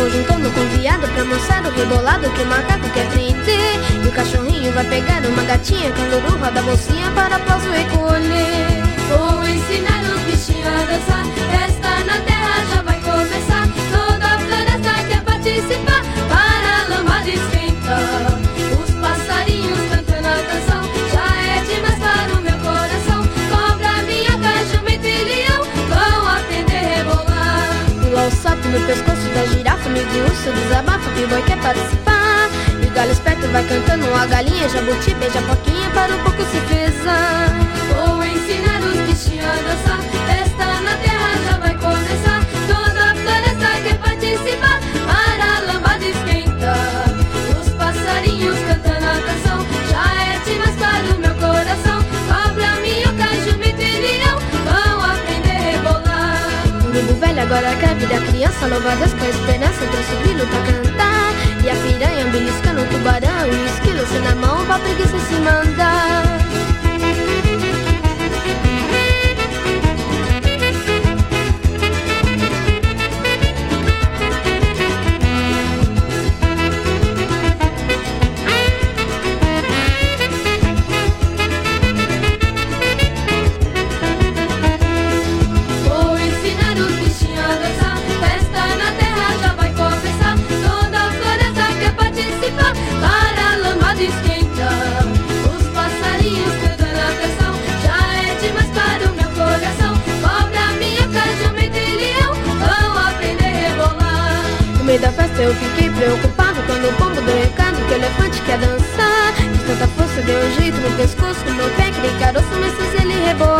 juntando com o viado pra mostrar o rebolado que o macaco quer prender. E o cachorrinho vai pegar uma gatinha, canguru roda a bolsinha para aplauso recolher. Vou ensinar os bichinhos a dançar, festa na terra já vai começar. Toda a floresta quer participar, para a lambada esquentar. Os passarinhos cantando a canção, já é demais para o meu coração. Cobra, minhoca, jumento e leão vão aprender a rebolar. Pula o sapo no pescoço da girafa, amigo urso desabafa, o boi quer participar. E o galho esperto vai cantando, a galinha jabuti beija a porquinha para o pouco se pesar. Vou ensinar os bichinhos a dançar, festa na terra já vai começar. Toda a floresta quer participar, para a lambada esquentar. Os passarinhos cantando a canção, já é demais para o meu coração. Cobra, minhoca, jumento e leão vão aprender a rebolar. O urubu velho agora quer virar criança, louva a Deus com a esperança, trouxe o grilo pra cantar. E a piranha beliscando o tubarão, e o esquilo sem na mão pra preguiça se mandar. No meio da festa eu fiquei preocupado quando o pombo deu recado que o elefante quer dançar. De tanta força deu um jeito no pescoço, no pé, aquele caroço, mas fez ele rebolar.